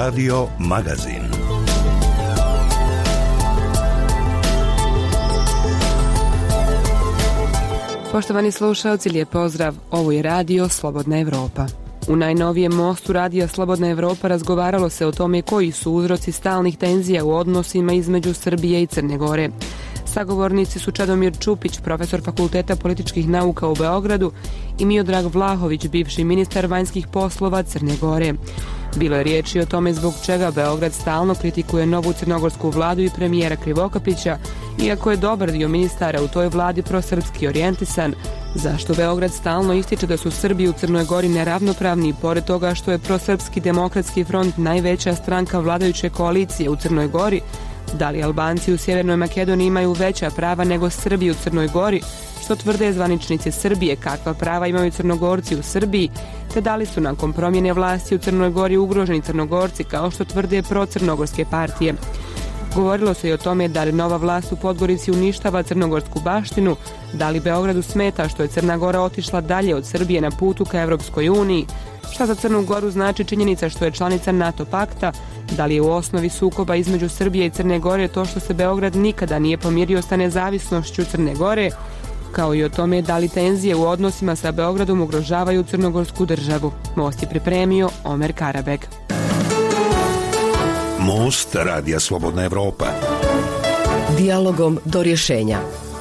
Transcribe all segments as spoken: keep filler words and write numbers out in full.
Radio Magazin. Poštovani slušalci, lijep pozdrav. Ovo je Radio Slobodna Evropa. U najnovijem mostu Radija Slobodna Evropa razgovaralo se o tome koji su uzroci stalnih tenzija u odnosima između Srbije i Crne Gore. Sagovornici su Čedomir Čupić, profesor Fakulteta političkih nauka u Beogradu, i Miodrag Vlahović, bivši ministar vanjskih poslova Crne Gore. Bilo je riječi o tome zbog čega Beograd stalno kritikuje novu crnogorsku vladu i premijera Krivokapića, iako je dobar dio ministara u toj vladi prosrpski orijentisan, zašto Beograd stalno ističe da su Srbi u Crnoj Gori neravnopravni, pored toga što je prosrpski demokratski front najveća stranka vladajuće koalicije u Crnoj Gori. Da li Albanci u Sjevernoj Makedoniji imaju veća prava nego Srbi u Crnoj Gori, što tvrde zvaničnici Srbije, kakva prava imaju Crnogorci u Srbiji, te da li su nakon promjene vlasti u Crnoj Gori ugroženi Crnogorci, kao što tvrde procrnogorske partije. Govorilo se i o tome da li nova vlast u Podgorici uništava crnogorsku baštinu, da li Beogradu smeta što je Crna Gora otišla dalje od Srbije na putu ka Evropskoj uniji, šta za Crnu Goru znači činjenica što je članica NATO pakta, da li je u osnovi sukoba između Srbije i Crne Gore to što se Beograd nikada nije pomirio sa nezavisnošću Crne Gore, kao i o tome da li tenzije u odnosima sa Beogradom ugrožavaju crnogorsku državu. Most je pripremio Omer Karabeg. Most Radija Slobodna Evropa. Dijalogom do rješenja.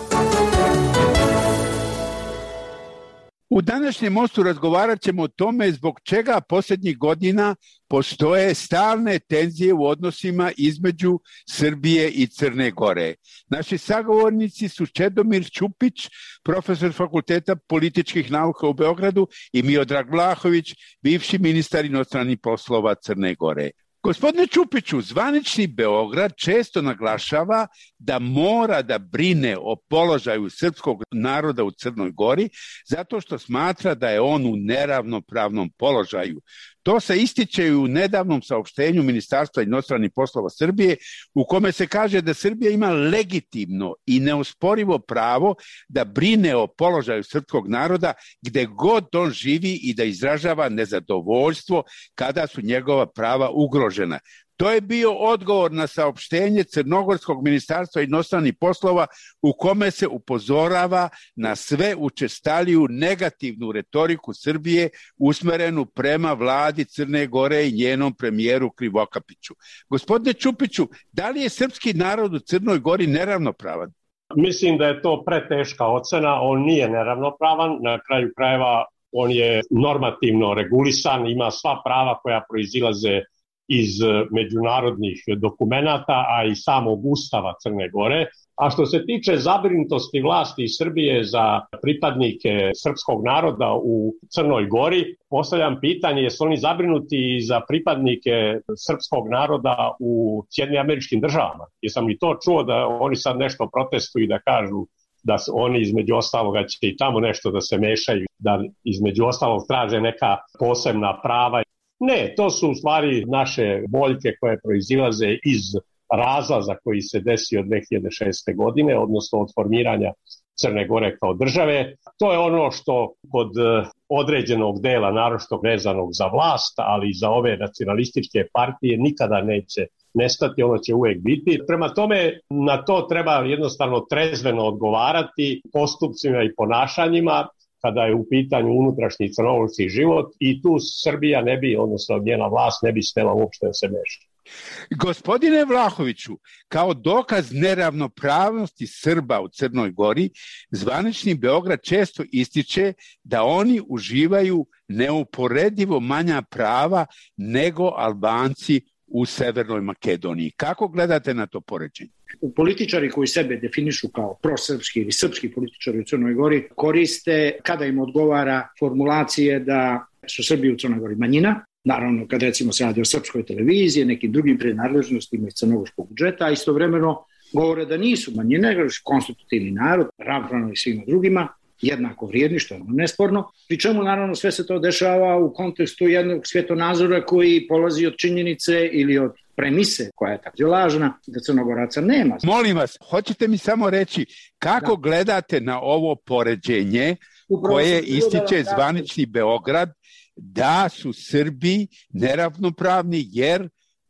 U današnjem mostu razgovarat ćemo o tome zbog čega posljednjih godina postoje stalne tenzije u odnosima između Srbije i Crne Gore. Naši sagovornici su Čedomir Čupić, profesor Fakulteta političkih nauka u Beogradu, i Miodrag Vlahović, bivši ministar inostranih poslova Crne Gore. Gospodine Čupiću, zvanični Beograd često naglašava da mora da brine o položaju srpskog naroda u Crnoj Gori zato što smatra da je on u neravnopravnom položaju. To se ističe i u nedavnom saopštenju Ministarstva inostranih poslova Srbije, u kome se kaže da Srbija ima legitimno i neosporivo pravo da brine o položaju srpskog naroda gde god on živi i da izražava nezadovoljstvo kada su njegova prava ugrožena. To je bio odgovor na saopštenje Crnogorskog ministarstva inostranih poslova u kome se upozorava na sve učestaliju negativnu retoriku Srbije usmerenu prema vladi Crne Gore i njenom premijeru Krivokapiću. Gospodine Čupiću, da li je srpski narod u Crnoj Gori neravnopravan? Mislim da je to preteška ocena, on nije neravnopravan, na kraju krajeva on je normativno regulisan, ima sva prava koja proizilaze iz međunarodnih dokumenata, a i samog Ustava Crne Gore. A što se tiče zabrinutosti vlasti iz Srbije za pripadnike srpskog naroda u Crnoj Gori, postavljam pitanje, jesu oni zabrinuti za pripadnike srpskog naroda u Sjedinjenim Američkim Državama? Jesam li to čuo da oni sad nešto protestuju i da kažu da oni između ostaloga će i tamo nešto da se mešaju, da između ostalog traže neka posebna prava? Ne, to su u stvari naše boljke koje proizilaze iz razlaza koji se desio dve hiljade šeste. godine, odnosno od formiranja Crne Gore kao države. To je ono što kod određenog dela, naročito vezanog za vlast, ali i za ove nacionalističke partije, nikada neće nestati, ono će uvijek biti. Prema tome, na to treba jednostavno trezveno odgovarati postupcima i ponašanjima kada je u pitanju unutrašnji crnogorski život, i tu Srbija ne bi, odnosno njena vlast ne bi smela uopšte da se meša. Gospodine Vlahoviću, kao dokaz neravnopravnosti Srba u Crnoj Gori, zvanični Beograd često ističe da oni uživaju neuporedivo manja prava nego Albanci u Severnoj Makedoniji. Kako gledate na to poređenje? Političari koji sebe definišu kao prosrpski ili srpski političari u Crnoj Gori koriste, kada im odgovara, formulacije da su Srbi u Crnoj Gori manjina. Naravno, kad recimo se radi o srpskoj televiziji, nekim drugim prenadležnostima iz crnogorskog budžeta, a istovremeno govore da nisu manjine, konstitutivni narod, ravnopravni svima drugima, jednako vrijedni, što je nesporno. Pri čemu, naravno, sve se to dešava u kontekstu jednog svjetonazora koji polazi od činjenice ili od premise, koja je tako lažna, da Crnogoraca nema. Molim vas, hoćete mi samo reći kako da. gledate na ovo poređenje Upravo koje ističe da zvanični Beograd, da su Srbi neravnopravni jer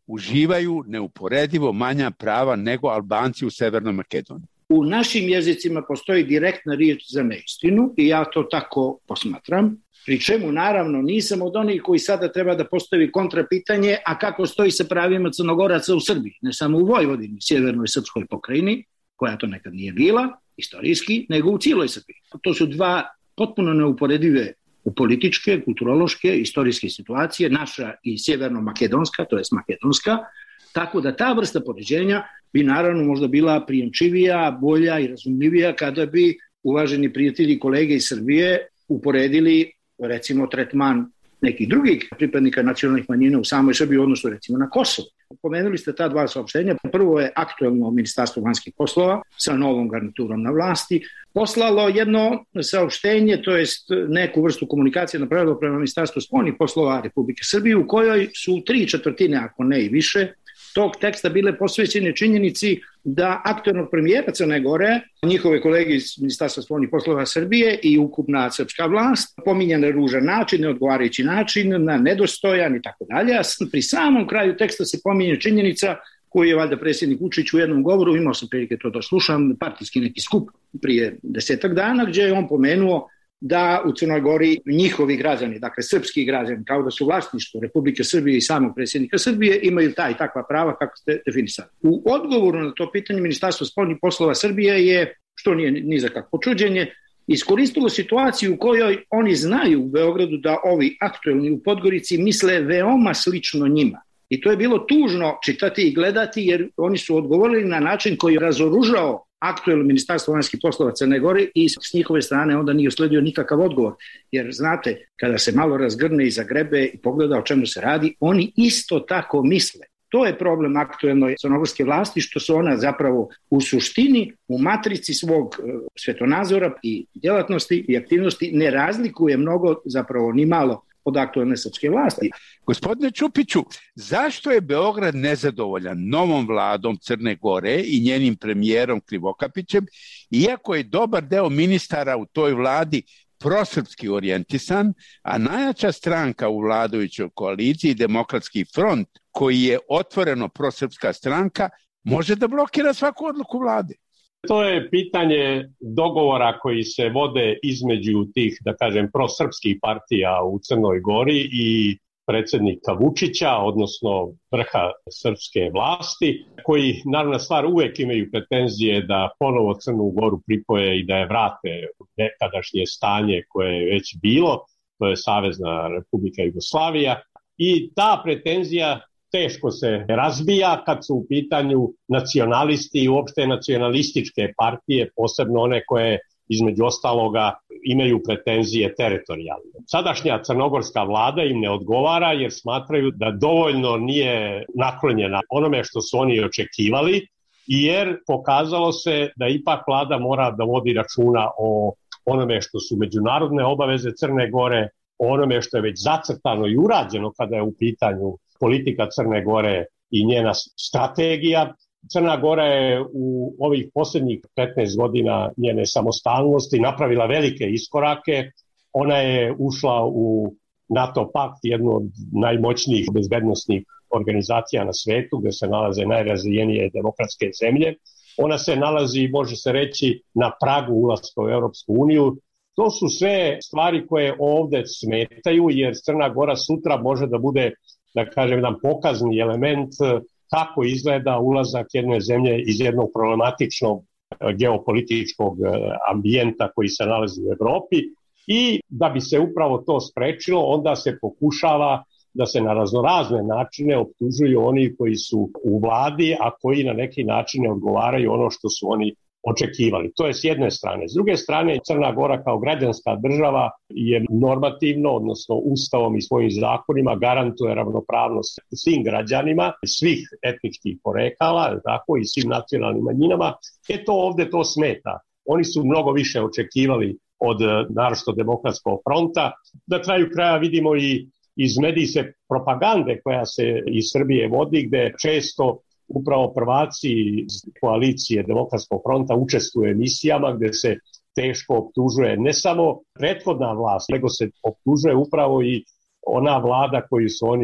uživaju neuporedivo manja prava nego Albanci u Severnoj Makedoniji. U našim jezicima postoji direktna riječ za neistinu i ja to tako posmatram. Pri čemu, naravno, nisam od onih koji sada treba da postavi kontrapitanje, a kako stoji sa pravima Crnogoraca u Srbiji, ne samo u Vojvodini, sjevernoj srpskoj pokrajini, koja to nekad nije bila, istorijski, nego u cijeloj Srbiji. To su dva potpuno neuporedive u političke, kulturološke, istorijske situacije, naša i sjeverno-makedonska, to jest makedonska, tako da ta vrsta poređenja bi naravno možda bila prijemčivija, bolja i razumljivija kada bi uvaženi prijatelji i kolege iz Srbije uporedili recimo tretman nekih drugih pripadnika nacionalnih manjina u samoj Srbiji u odnosu recimo na Kosovo. Pomenuli ste ta dva saopštenja. Prvo je aktuelno Ministarstvo vanjskih poslova sa novom garniturom na vlasti poslalo jedno saopštenje, to jest neku vrstu komunikacije napravilo prema Ministarstvu spoljnih poslova Republike Srbije u kojoj su tri četvrtine, ako ne i više, tog teksta bile posvećene činjenici da aktuelnog premijera Crne Gore, njihove kolege iz Ministarstva spoljnih poslova Srbije i ukupna srpska vlast pominja na ružan način, neodgovarajući način, na nedostojan i tako dalje. Pri samom kraju teksta se pominje činjenica koju je valjda predsjednik Vučić u jednom govoru, imao sam prilike to da slušam, partijski neki skup prije desetak dana, gdje je on pomenuo da u Crnoj Gori njihovi građani, dakle srpski građani, kao da su vlasništvo Republike Srbije i samog predsjednika Srbije, imaju ta i takva prava kako ste definisali. U odgovoru na to pitanje Ministarstvo spoljnih poslova Srbije je, što nije ni za kakvo čuđenje, iskoristilo situaciju u kojoj oni znaju u Beogradu da ovi aktuelni u Podgorici misle veoma slično njima. I to je bilo tužno čitati i gledati jer oni su odgovorili na način koji je razoružao aktuelno Ministarstvo vanjskih poslova Crne Gore i s njihove strane onda nije usledio nikakav odgovor. Jer znate, kada se malo razgrne i zagrebe i pogleda o čemu se radi, oni isto tako misle. To je problem aktuelnoj crnogorske vlasti, što su ona zapravo u suštini, u matrici svog svetonazora i djelatnosti i aktivnosti ne razlikuje mnogo, zapravo ni malo, od aktuelne srpske vlasti. Gospodine Čupiću, zašto je Beograd nezadovoljan novom vladom Crne Gore i njenim premijerom Krivokapićem, iako je dobar deo ministara u toj vladi prosrpski orijentisan, a najjača stranka u vladajućoj koaliciji, Demokratski front, koji je otvoreno prosrpska stranka, može da blokira svaku odluku vlade? To je pitanje dogovora koji se vode između tih, da kažem, prosrpskih partija u Crnoj Gori i predsjednika Vučića, odnosno vrha srpske vlasti, koji, naravno stvar, uvek imaju pretenzije da ponovo Crnu Goru pripoje i da je vrate u nekadašnje stanje koje je već bilo, to je Savezna Republika Jugoslavija, i ta pretenzija teško se razbija kad su u pitanju nacionalisti i uopšte nacionalističke partije, posebno one koje između ostaloga imaju pretenzije teritorijalne. Sadašnja crnogorska vlada im ne odgovara jer smatraju da dovoljno nije naklonjena onome što su oni očekivali, jer pokazalo se da ipak vlada mora da vodi računa o onome što su međunarodne obaveze Crne Gore, o onome što je već zacrtano i urađeno kada je u pitanju politika Crne Gore i njena strategija. Crna Gora je u ovih posljednjih petnaest godina njene samostalnosti napravila velike iskorake. Ona je ušla u NATO pakt, jednu od najmoćnijih bezbednosnih organizacija na svetu, gdje se nalaze najrazvijenije demokratske zemlje. Ona se nalazi, može se reći, na pragu ulaska u Europsku uniju. To su sve stvari koje ovdje smetaju, jer Crna Gora sutra može da bude, da kažem, jedan pokazni element kako izgleda ulazak jedne zemlje iz jednog problematičnog geopolitičkog ambijenta koji se nalazi u Evropi. I da bi se upravo to sprečilo, onda se pokušava da se na raznorazne načine optužuju oni koji su u vladi, a koji na neki način ne odgovaraju ono što su oni očekivali. To je s jedne strane. S druge strane, Crna Gora kao građanska država je normativno, odnosno ustavom i svojim zakonima garantuje ravnopravnost svim građanima, svih etničkih porekala, tako, i svim nacionalnim manjinama. E to ovdje to smeta. Oni su mnogo više očekivali od naročito Demokratskog fronta. Na kraju kraja vidimo i iz medijske propagande koja se iz Srbije vodi, gde često upravo prvaci iz koalicije Demokratskog fronta učestvuju u emisijama gdje se teško optužuje ne samo prethodna vlast, nego se optužuje upravo i ona vlada koju su oni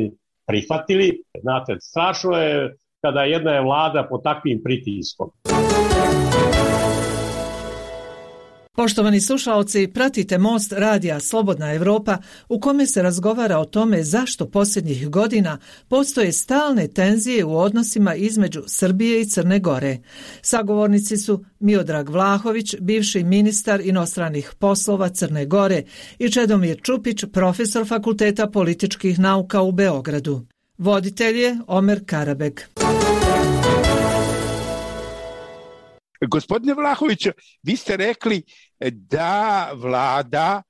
prihvatili. Znate, strašno je kada jedna je vlada pod takvim pritiskom. Poštovani slušaoci, pratite Most radija Slobodna Evropa u kome se razgovara o tome zašto posljednjih godina postoje stalne tenzije u odnosima između Srbije i Crne Gore. Sagovornici su Miodrag Vlahović, bivši ministar inostranih poslova Crne Gore, i Čedomir Čupić, profesor Fakulteta političkih nauka u Beogradu. Voditelj je Omer Karabek. Gospodine Vlahović, vi ste rekli da vlada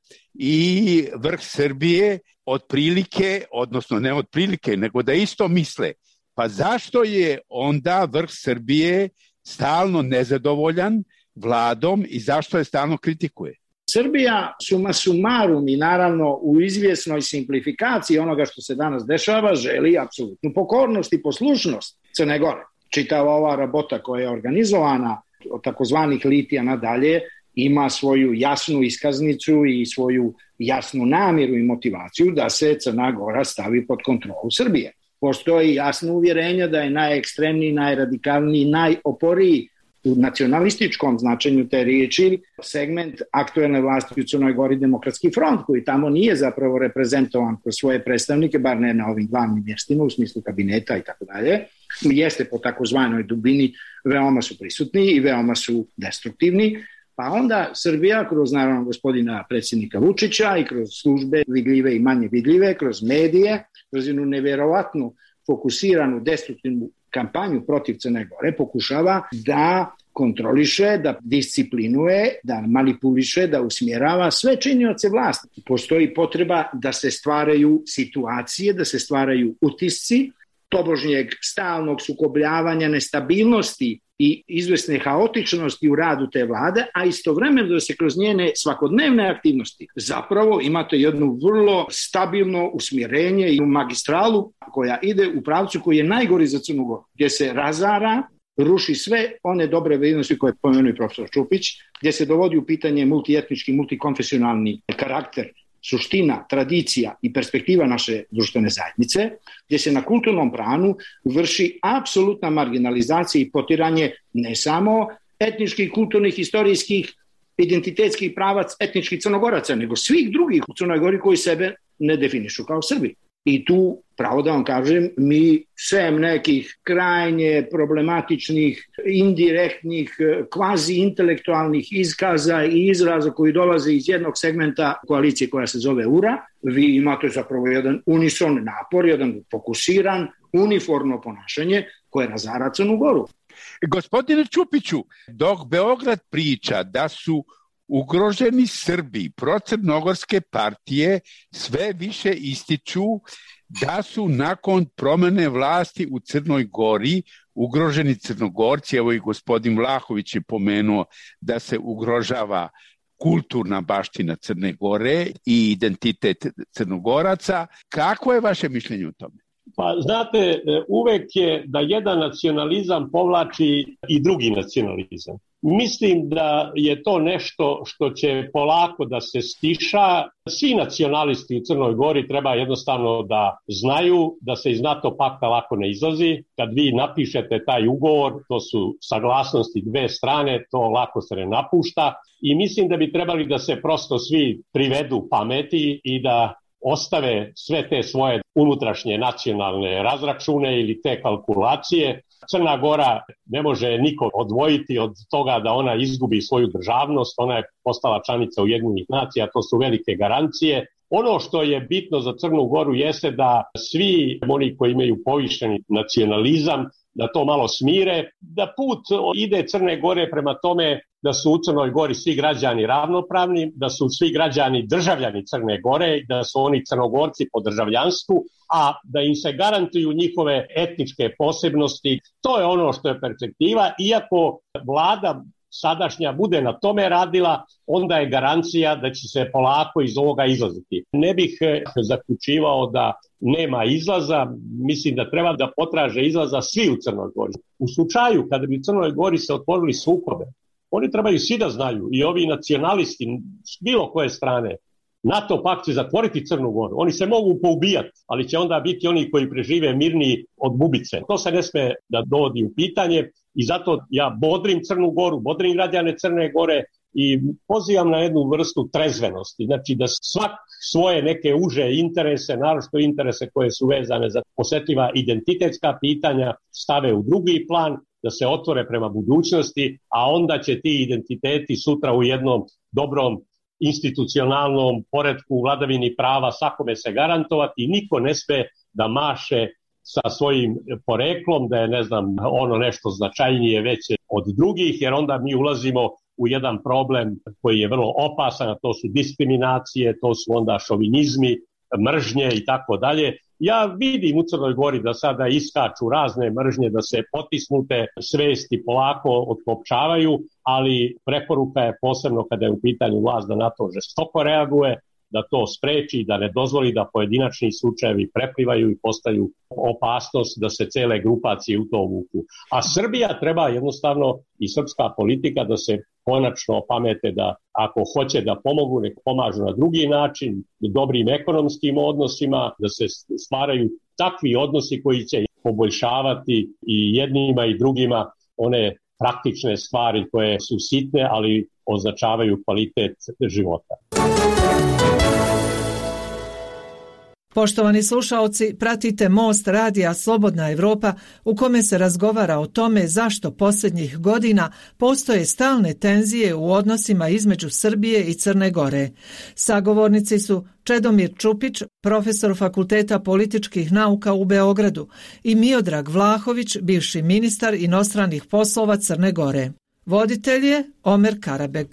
i vrh Srbije otprilike, odnosno ne otprilike, nego da isto misle. Pa zašto je onda vrh Srbije stalno nezadovoljan vladom i zašto je stalno kritikuje? Srbija suma sumarum i naravno u izvjesnoj simplifikaciji onoga što se danas dešava želi apsolutnu pokornost i poslušnost Crne Gore. Čitava ova rabota koja je organizovana od takozvanih litija nadalje ima svoju jasnu iskaznicu i svoju jasnu namjeru i motivaciju da se Crna Gora stavi pod kontrolu Srbije. Postoji jasno uvjerenje da je najekstremniji, najradikalniji, najoporiji u nacionalističkom značenju te riječi segment aktuelne vlasti u Crnoj Gori Demokratski front, koji tamo nije zapravo reprezentovan kroz svoje predstavnike, bar ne na ovim glavnim mjestima u smislu kabineta i tako dalje. Jeste po takozvanoj dubini, veoma su prisutni i veoma su destruktivni. Pa onda Srbija kroz naravno gospodina predsjednika Vučića i kroz službe vidljive i manje vidljive, kroz medije, kroz jednu nevjerovatnu fokusiranu destruktivnu kampanju protiv Crne Gore pokušava da kontroliše, da disciplinuje, da manipuliše, da usmjerava sve činioce vlasti. Postoji potreba da se stvaraju situacije, da se stvaraju utisci tobožnjeg stalnog sukobljavanja, nestabilnosti i izvesne haotičnosti u radu te vlade, a istovremeno da se kroz njene svakodnevne aktivnosti zapravo imate jednu vrlo stabilno usmjerenje i magistralu koja ide u pravcu koji je najgori za Crnu Goru, gdje se razara, ruši sve one dobre vrijednosti koje je pomenuo i profesor Čupić, gdje se dovodi u pitanje multietnički, multikonfesionalni karakter, suština, tradicija i perspektiva naše društvene zajednice, gdje se na kulturnom planu vrši apsolutna marginalizacija i potiranje ne samo etničkih, kulturnih, historijskih, identitetskih pravac etničkih Crnogoraca, nego svih drugih u Crnoj Gori koji sebe ne definišu kao Srbi. I tu, pravo da vam kažem, mi sem nekih krajnje problematičnih, indirektnih, kvazi intelektualnih izkaza i izraza koji dolaze iz jednog segmenta koalicije koja se zove U R A, vi imate zapravo jedan unison napor, jedan fokusiran, uniformno ponašanje koje razara Crnu Goru. Gospodine Čupiću, dok Beograd priča da su ugroženi Srbi, procrnogorske partije sve više ističu da su nakon promjene vlasti u Crnoj Gori ugroženi Crnogorci. Evo i gospodin Vlahović je pomenuo da se ugrožava kulturna baština Crne Gore i identitet Crnogoraca. Kako je vaše mišljenje o tome? Pa znate, uvek je da jedan nacionalizam povlači i drugi nacionalizam. Mislim da je to nešto što će polako da se stiša. Svi nacionalisti u Crnoj Gori treba jednostavno da znaju da se iz NATO pakta lako ne izlazi. Kad vi napišete taj ugovor, to su saglasnosti dve strane, to lako se ne napušta. I mislim da bi trebali da se prosto svi privedu pameti i da ostave sve te svoje unutrašnje nacionalne razračune ili te kalkulacije. Crna Gora ne može niko odvojiti od toga da ona izgubi svoju državnost, ona je postala članica Ujedinjenih nacija, to su velike garancije. Ono što je bitno za Crnu Goru jeste da svi oni koji imaju povišeni nacionalizam, da to malo smire, da put ide Crne Gore prema tome da su u Crnoj Gori svi građani ravnopravni, da su svi građani državljani Crne Gore, da su oni Crnogorci po državljanstvu, a da im se garantuju njihove etničke posebnosti. To je ono što je perspektiva, iako vlada sadašnja bude na tome radila, onda je garancija da će se polako iz ovoga izlaziti. Ne bih zaključivao da nema izlaza, mislim da treba da potraže izlaza svi u Crnoj Gori. U slučaju kada bi u Crnoj Gori se otvorili sukobe, oni trebaju svi da znaju, i ovi nacionalisti s bilo koje strane, NATO pakt će zatvoriti Crnu Goru. Oni se mogu poubijati, ali će onda biti oni koji prežive mirniji od bubice. To se ne sme da dovodi u pitanje i zato ja bodrim Crnu Goru, bodrim građane Crne Gore i pozivam na jednu vrstu trezvenosti. Znači da svak svoje neke uže interese, naročito interese koje su vezane za osetljiva identitetska pitanja, stave u drugi plan, da se otvore prema budućnosti, a onda će ti identiteti sutra u jednom dobrom institucionalnom poretku, vladavini prava svakome se garantovati i niko ne sme da maše sa svojim poreklom, da je ne znam ono nešto značajnije veće od drugih, jer onda mi ulazimo u jedan problem koji je vrlo opasan, a to su diskriminacije, to su onda šovinizmi, mržnje i tako dalje. Ja vidim u Crnoj Gori da sada iskaču razne mržnje, da se potisnute svesti polako otkopčavaju, ali preporuka je posebno kada je u pitanju vlast da na to žestoko reaguje, da to spreči, da ne dozvoli da pojedinačni slučajevi preplivaju i postaju opasnost da se cele grupacije u to vuku. A Srbija treba jednostavno i srpska politika da se konačno pamete da ako hoće da pomogu, nek pomažu na drugi način, dobrim ekonomskim odnosima, da se stvaraju takvi odnosi koji će poboljšavati i jednima i drugima one praktične stvari koje su sitne, ali označavaju kvalitet života. Poštovani slušaoci, pratite Most radija Slobodna Evropa u kome se razgovara o tome zašto posljednjih godina postoje stalne tenzije u odnosima između Srbije i Crne Gore. Sagovornici su Čedomir Čupić, profesor Fakulteta političkih nauka u Beogradu, i Miodrag Vlahović, bivši ministar inostranih poslova Crne Gore. Voditelj je Omer Karabeg.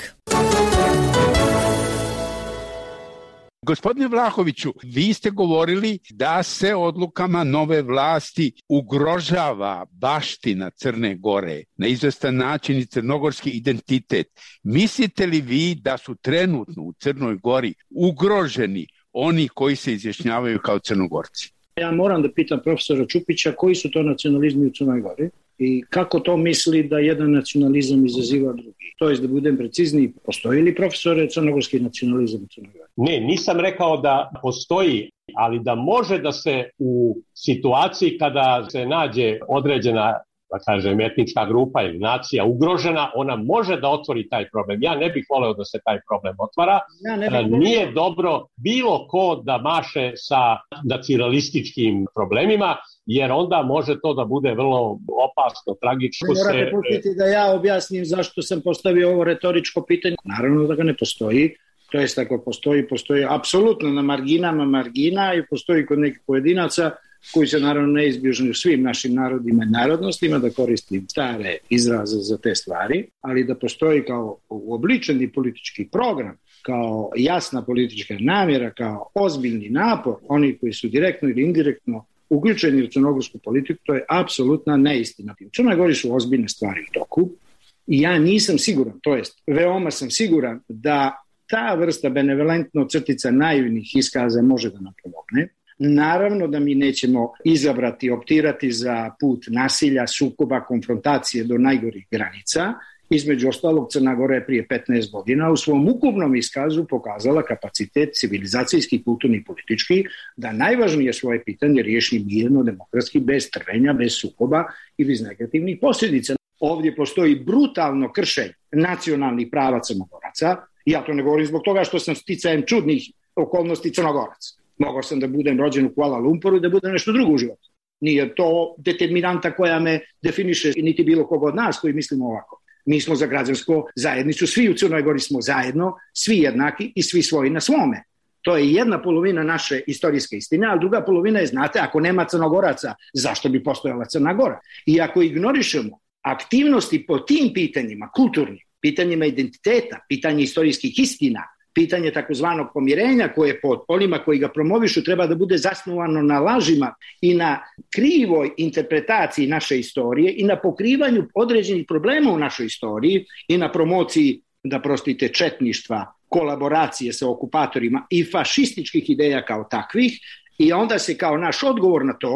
Gospodine Vlahoviću, vi ste govorili da se odlukama nove vlasti ugrožava baština Crne Gore, na izvestan način i crnogorski identitet. Mislite li vi da su trenutno u Crnoj Gori ugroženi oni koji se izjašnjavaju kao Crnogorci? Ja moram da pitam profesora Čupića koji su to nacionalizmi u Crnoj Gori i kako to misli da jedan nacionalizam izaziva drugi. To je, da budem precizniji, postoji li, profesore, crnogorski nacionalizam u Crnoj Gori? Ne, nisam rekao da postoji, ali da može da se u situaciji kada se nađe određena, da kažem, etnička grupa ili nacija ugrožena, ona može da otvori taj problem. Ja ne bih voleo da se taj problem otvara. Ja ne bih Nije voleo. dobro bilo ko da maše sa nacionalističkim problemima, jer onda može to da bude vrlo opasno, tragično. Morate se... pustiti da ja objasnim zašto sam postavio ovo retoričko pitanje. Naravno da ga ne postoji. To jest, ako postoji, postoji apsolutno na marginama margina i postoji kod nekih pojedinaca koji se naravno neizbježni u svim našim narodima i narodnostima, da koristim stare izraze za te stvari, ali da postoji kao uobličeni politički program, kao jasna politička namjera, kao ozbiljni napor, oni koji su direktno ili indirektno uključeni u crnogorsku politiku, to je apsolutna neistina. U Crnoj Gori su ozbiljne stvari u toku i ja nisam siguran, to jest veoma sam siguran da ta vrsta benevolentno crtica naivnih iskaza može da nam pomogne. Naravno da mi nećemo izabrati, optirati za put nasilja, sukoba, konfrontacije do najgorih granica. Između ostalog, Crna Gora je prije petnaest godina u svom ukupnom iskazu pokazala kapacitet civilizacijski, kulturni i politički da najvažnije svoje pitanje riješi mirno, demokratski, bez trvenja, bez sukoba i bez negativnih posljedica. Ovdje postoji brutalno kršenje nacionalnih prava Crnogoraca. Ja to ne govorim zbog toga što sam sticajem čudnih okolnosti Crnogorac. Mogao sam da budem rođen u Kuala Lumpuru i da budem nešto drugo u životu. Nije to determinanta koja me definiše, niti bilo koga od nas koji mislimo ovako. Mi smo za građansku zajednicu, svi u Crnoj Gori smo zajedno, svi jednaki i svi svoji na svome. To je jedna polovina naše istorijske istine, a druga polovina je, znate, ako nema Crnogoraca, zašto bi postojala Crna Gora? I ako ignorišemo aktivnosti po tim pitanjima, kulturnim, pitanjima identiteta, pitanje istorijskih istina, pitanje takozvanog pomirenja koje pod onima koji ga promovišu treba da bude zasnovano na lažima i na krivoj interpretaciji naše istorije i na pokrivanju određenih problema u našoj istoriji i na promociji, da prostite, četništva, kolaboracije sa okupatorima i fašističkih ideja kao takvih, i onda se kao naš odgovor na to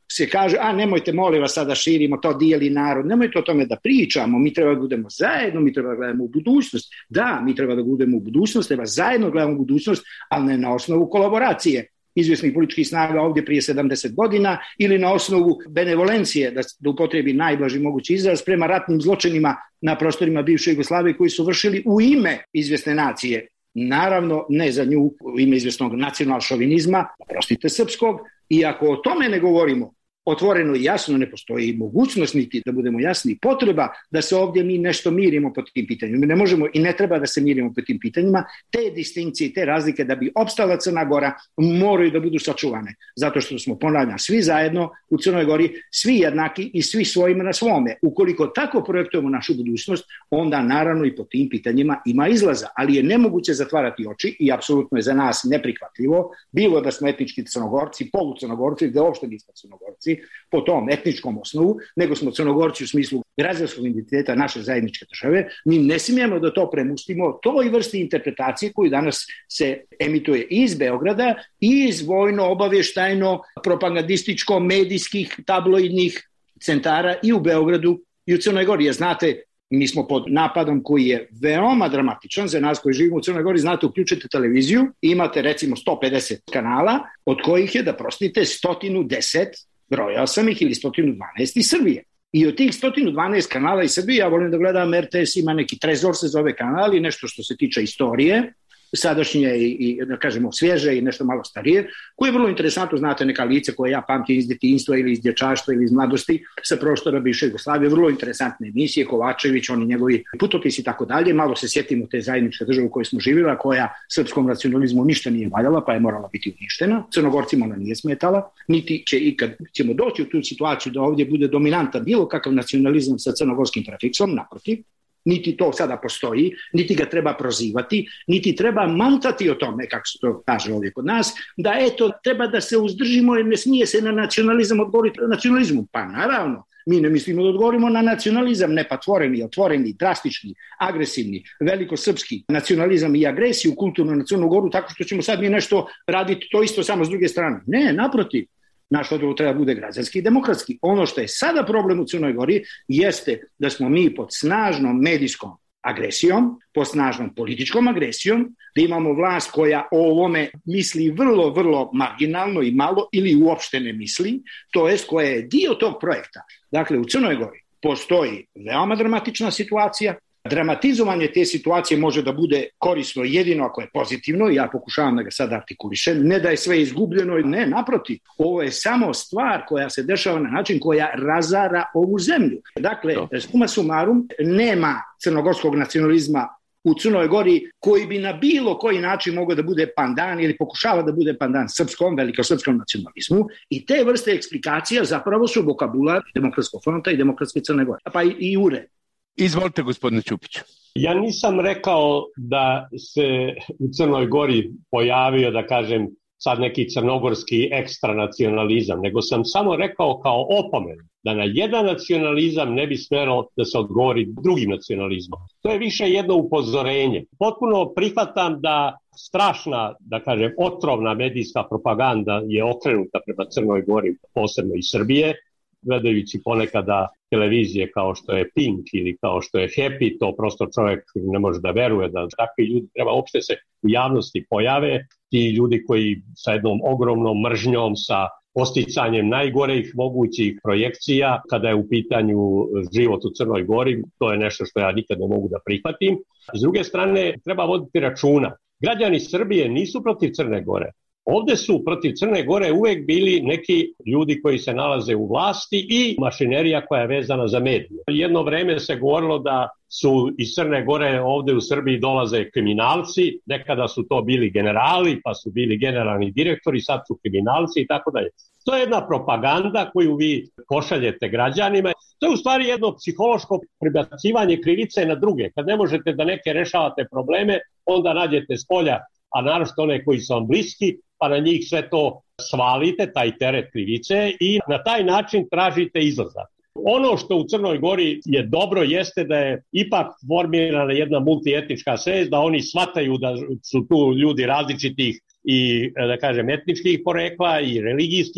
se kaže, a nemojte molim vas sada širimo, to dijeli narod, nemojte o tome da pričamo, mi treba da budemo zajedno, mi treba da gledamo u budućnost. Da, mi treba da budemo u budućnost, treba zajedno gledamo u budućnost, ali ne na osnovu kolaboracije izvjesnih političkih snaga ovdje prije sedamdeset godina ili na osnovu benevolencije, da, da upotrebi najblaži mogući izraz, prema ratnim zločinima na prostorima bivše Jugoslavije koji su vršili u ime izvjesne nacije. Naravno, ne za nju u ime izvjesnog nacional-šovinizma, prostite srpskog, i ako o tome ne govorimo otvoreno i jasno, ne postoji mogućnost niti da budemo jasni potreba da se ovdje mi nešto mirimo po tim pitanjima. Mi ne možemo i ne treba da se mirimo po tim pitanjima. Te distinkcije i te razlike da bi opstala Crna Gora moraju da budu sačuvane. Zato što smo, ponavljam, svi zajedno u Crnoj Gori, svi jednaki i svi svojima na svome. Ukoliko tako projektujemo našu budućnost, onda naravno i po tim pitanjima ima izlaza. Ali je nemoguće zatvarati oči i apsolutno je za nas neprihvatljivo, bilo da smo etnički Crnogorci, polucrnogorci, da uopšte nismo Crnogorci, po tom etničkom osnovu, nego smo Crnogorci u smislu građanskog identiteta naše zajedničke države. Mi ne smijemo da to premustimo toj vrsti interpretacije koju danas se emituje iz Beograda i iz vojno-obavještajno propagandističko-medijskih tabloidnih centara i u Beogradu i u Crnoj Gori. Jer znate, mi smo pod napadom koji je veoma dramatičan za nas koji živimo u Crnoj Gori. Znate, uključite televiziju i imate recimo sto pedeset kanala, od kojih je, da prostite, sto deset, brojao sam ih, ili sto dvanaest iz Srbije. I od tih sto dvanaest kanala iz Srbije, ja volim da gledam R T S, ima neki Trezor se zove kanal i nešto što se tiče istorije, sadašnje i, i da kažemo svježe i nešto malo starije, koje je vrlo interesantno, znate, neka lice koje ja pamtim iz djetinjstva ili iz dječaštva ili iz mladosti sa prostora bivše Jugoslavije, vrlo interesantne emisije, Kovačević, oni njegovi putopisi i tako dalje. Malo se sjetimo te zajedničke države u kojoj smo živjela, koja srpskom nacionalizmu ništa nije valjala, pa je morala biti uništena. Crnogorcima ona nije smetala, niti će ikad ćemo doći u tu situaciju da ovdje bude dominanta bilo kakav nacionalizam sa crnogorskim prefiksom, naprotiv. Niti to sada postoji, niti ga treba prozivati, niti treba mantati o tome, kako se to kaže ovdje kod nas, da eto, treba da se uzdržimo jer ne smije se na nacionalizam odgovoriti nacionalizmu. Pa naravno, mi ne mislimo da odgovorimo na nacionalizam nepatvoreni, otvoreni, drastični, agresivni, velikosrpski nacionalizam i agresiju kulturno na Crnu Goru, tako što ćemo sad mi nešto raditi to isto samo s druge strane. Ne, naprotiv. Naš odgovor treba bude građanski i demokratski. Ono što je sada problem u Crnoj Gori jeste da smo mi pod snažnom medijskom agresijom, pod snažnom političkom agresijom, da imamo vlast koja o ovome misli vrlo, vrlo marginalno i malo ili uopšte ne misli, to jest koja je dio tog projekta. Dakle, u Crnoj Gori postoji veoma dramatična situacija. Dramatizovanje te situacije može da bude korisno jedino ako je pozitivno, ja pokušavam da ga sad artikulišem, ne da je sve izgubljeno, ne, naprotiv, ovo je samo stvar koja se dešava na način koja razara ovu zemlju. Dakle, suma sumarum, nema crnogorskog nacionalizma u Crnoj Gori koji bi na bilo koji način mogao da bude pandan ili pokušava da bude pandan srpskom, velikosrpskom nacionalizmu, i te vrste eksplikacija zapravo su vokabular Demokratskog fronta i Demokratske Crne Gore, pa i, i ure. Izvolite, gospodine Ćupiću. Ja nisam rekao da se u Crnoj Gori pojavio, da kažem, sad neki crnogorski ekstranacionalizam, nego sam samo rekao kao opomenu da na jedan nacionalizam ne bi smjelo da se odgovori drugim nacionalizmom. To je više jedno upozorenje. Potpuno prihvatam da strašna, da kažem, otrovna medijska propaganda je okrenuta prema Crnoj Gori, posebno iz Srbije, gledajući ponekada televizije kao što je Pink ili kao što je Happy, to prosto čovjek ne može da veruje da takvi ljudi treba uopšte se u javnosti pojave. Ti ljudi koji sa jednom ogromnom mržnjom, sa posticanjem najgorih mogućih projekcija kada je u pitanju život u Crnoj Gori, to je nešto što ja nikad ne mogu da prihvatim. S druge strane, treba voditi računa. Građani Srbije nisu protiv Crne Gore. Ovdje su protiv Crne Gore uvijek bili neki ljudi koji se nalaze u vlasti i mašinerija koja je vezana za medije. Jedno vreme se govorilo da su iz Crne Gore ovdje u Srbiji dolaze kriminalci, nekada su to bili generali, pa su bili generalni direktori, sad su kriminalci i tako dalje. To je jedna propaganda koju vi pošaljete građanima. To je u stvari jedno psihološko prebacivanje krivice na druge. Kad ne možete da neke rešavate probleme, onda nađete s polja, a naročito one koji su vam bliski, pa na njih sve to svalite, taj teret krivice, i na taj način tražite izlazak. Ono što u Crnoj Gori je dobro jeste da je ipak formirana jedna multietnička svest, da oni shvataju da su tu ljudi različitih i, da kažem, etničkih porekla i religijskih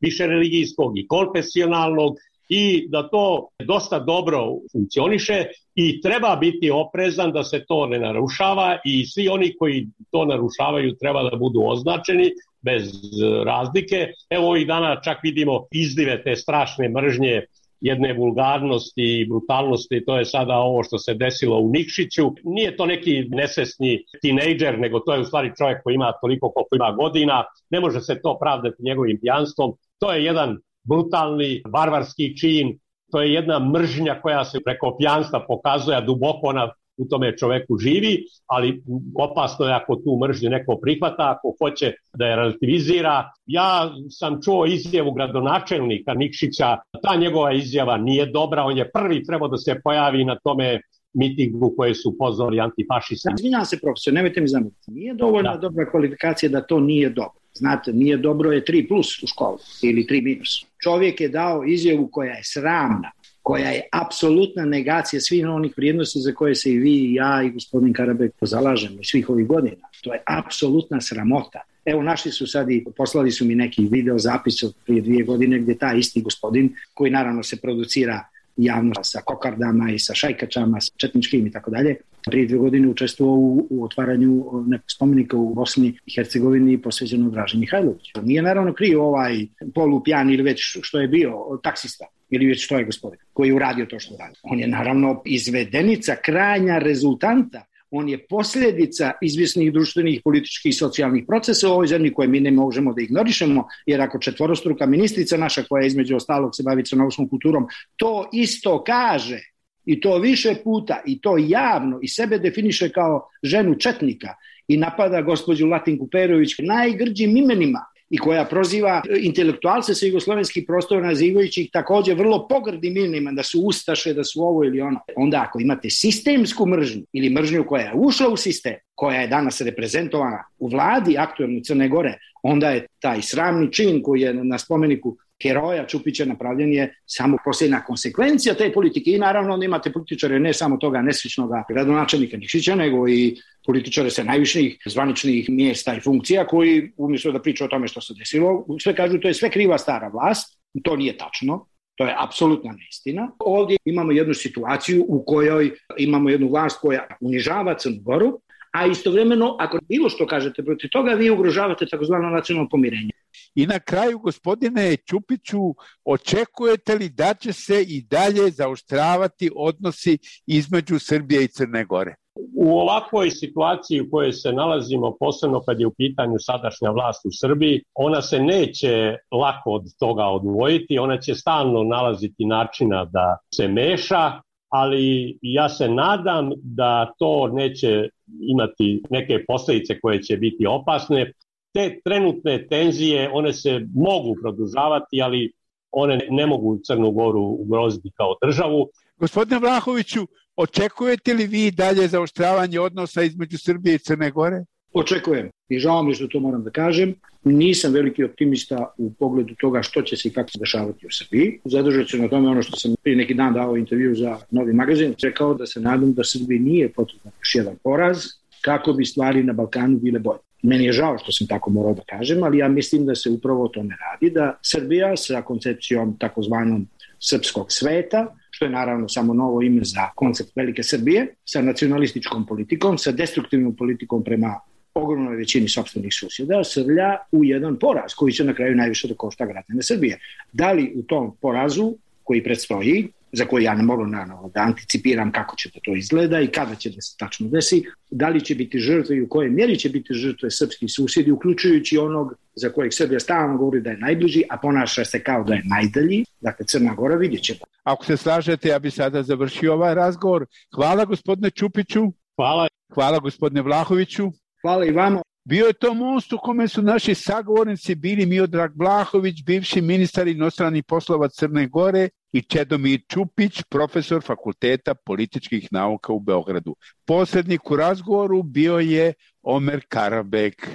više religijskog i konfesionalnog, i da to dosta dobro funkcioniše i treba biti oprezan da se to ne narušava i svi oni koji to narušavaju treba da budu označeni bez razlike. Evo ovih dana čak vidimo izlive te strašne mržnje, jedne vulgarnosti i brutalnosti, to je sada ovo što se desilo u Nikšiću. Nije to neki nesvesni tinejdžer, nego to je u stvari čovjek koji ima toliko koliko ima godina, ne može se to pravdati njegovim pijanstvom. To je jedan brutalni, barbarski čin, to je jedna mržnja koja se preko pijanstva pokazuje, a duboko ona u tome čoveku živi, ali opasno je ako tu mržnju neko prihvata, ako hoće da je relativizira. Ja sam čuo izjavu gradonačelnika Nikšića, ta njegova izjava nije dobra, on je prvi trebao da se pojavi na tome mitingu koje su pozvali antifašisti. Izvinjam se, profesor, nemojte mi zamjeriti. Nije dovoljna da. dobra kvalifikacija da to nije dobro. Znate, nije dobro je tri plus u školu ili tri minus. Čovjek je dao izjavu koja je sramna, koja je apsolutna negacija svih onih vrijednosti za koje se i vi, i ja, i gospodin Karabek pozalažemo i svih ovih godina. To je apsolutna sramota. Evo, našli su sad i poslali su mi neki video zapis od prije dvije godine gdje taj isti gospodin, koji naravno se producira javno sa kokardama i sa šajkačama, sa četničkim i tako dalje, prije dvije godine učestvovao u, u otvaranju nekog spomenika u Bosni i Hercegovini posvećeno Draži Mihajloviću. Nije naravno kriv ovaj polupjan ili već što je bio taksista ili već što je gospodin koji je uradio to što radi. On je naravno izvedenica, krajnja rezultanta. On je posljedica izvjesnih društvenih, političkih i socijalnih procesa u ovoj zemlji koje mi ne možemo da ignorišemo, jer ako četvorostruka ministrica naša koja između ostalog se bavi crnogorskom kulturom to isto kaže i to više puta i to javno i sebe definiše kao ženu četnika i napada gospođu Latinku Perović najgrđim imenima i koja proziva intelektualce sa jugoslovenskih prostora nazivajući ih također vrlo pogrdim imenima da su ustaše, da su ovo ili ono. Onda ako imate sistemsku mržnju ili mržnju koja je ušla u sistem, koja je danas reprezentovana u vladi aktuelne Crne Gore, onda je taj sramni čin koji je na spomeniku heroja Čupića napravljen je samo posljedna konsekvencija te politike i naravno onda imate političare ne samo toga nesrećnog gradonačelnika Nikšića, nego i političare sa najviših zvaničnih mjesta i funkcija koji umjesto da priča o tome što se desilo, sve kažu to je sve kriva stara vlast, to nije tačno. To je apsolutna neistina. Ovdje imamo jednu situaciju u kojoj imamo jednu vlast koja unižava Crnu Goru, a istovremeno, ako bilo što kažete protiv toga, vi ugrožavate takozvano nacionalno pomirenje. I na kraju, gospodine Čupiću, očekujete li da će se i dalje zaoštravati odnosi između Srbije i Crne Gore? U ovakvoj situaciji u kojoj se nalazimo, posebno kad je u pitanju sadašnja vlast u Srbiji, ona se neće lako od toga odvojiti, ona će stalno nalaziti načina da se meša, ali ja se nadam da to neće imati neke posljedice koje će biti opasne. Te trenutne tenzije, one se mogu produžavati, ali one ne mogu Crnu Goru ugroziti kao državu. Gospodine Vlahoviću, očekujete li vi dalje zaoštravanje odnosa između Srbije i Crne Gore? Očekujem i žao mi što to moram da kažem. Nisam veliki optimista u pogledu toga što će se i kako se dešavati u Srbiji. Zadržat ću na tome ono što sam prije neki dan dao intervju za Novi magazin. Rekao da se nadam da Srbiji nije potreban još jedan poraz kako bi stvari na Balkanu bile bolje. Meni je žao što sam tako morao da kažem, ali ja mislim da se upravo o tome radi, da Srbija sa koncepcijom takozvanom srpskog sveta, što je naravno samo novo ime za koncept Velike Srbije, sa nacionalističkom politikom, sa destruktivnom politikom prema ogromnoj većini sopstvenih susjeda, srlja u jedan poraz koji će na kraju najviše da košta građane Srbije. Da li u tom porazu koji predstoji, za koji ja ne mogu naravno da anticipiram kako će to izgleda i kada će da se tačno desi, da li će biti žrtve i u kojoj mjeri će biti žrtve srpskih susjedi, uključujući onog za kojeg Srbija stalno govori da je najbliži, a ponaša se kao da je najdalji, dakle Crna Gora, vidjet ćemo. Ako se slažete, ja bih sada završio ovaj razgovor. Hvala gospodine Čupiću. Hvala. Hvala gospodine Vlahoviću. Hvala i vama. Bio je to most u kome su naši sagovornici bili Miodrag Vlahović, bivši ministar inostranih poslova Crne Gore, i Čedomir Čupić, profesor Fakulteta političkih nauka u Beogradu. Posrednik u razgovoru bio je Omer Karabek.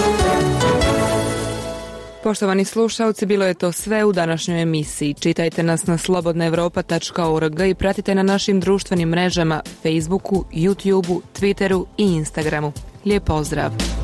Poštovani slušalci, bilo je to sve u današnjoj emisiji. Čitajte nas na slobodna evropa tačka org i pratite na našim društvenim mrežama Facebooku, YouTubeu, Twitteru i Instagramu. Lijep pozdrav!